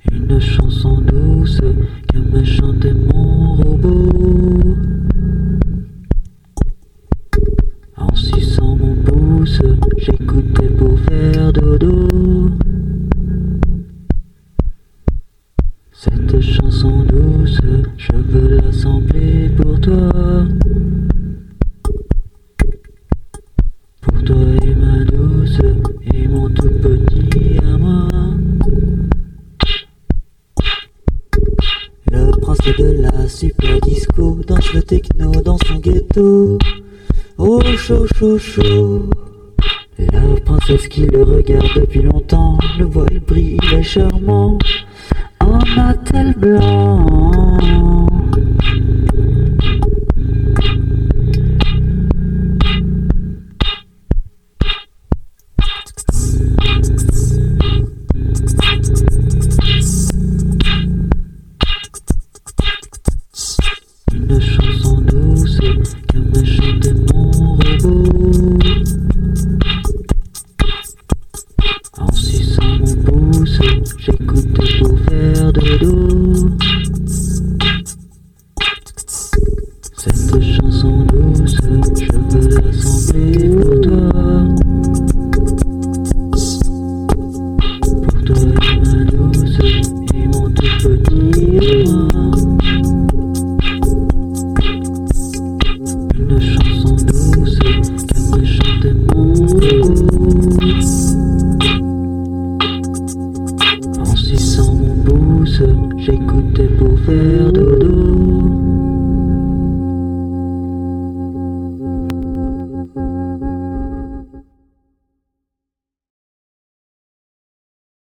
Une chanson douce que me chantait mon robot. En suçant mon pouce, j'écoutais pour faire dodo. Cette chanson douce, je veux l'assembler pour toi. Pour toi et ma douce, et mon tout petit à moi. Le prince de la super disco danse le techno dans son ghetto. Oh chaud chaud chaud. La princesse qui le regarde depuis longtemps, le voit il brille, il est charmant. En attel blanc. Une chanson douce que me chantait mon robot. En suçant mon pouce, j'écoutais pour faire dodo. Cette chanson douce, je veux l'assembler pour toi. Pour toi et ma douce, et mon tout petit à moi. Une chanson douce que me chantait mon robot. En suçant mon pouce, j'écoutais pour faire dodo.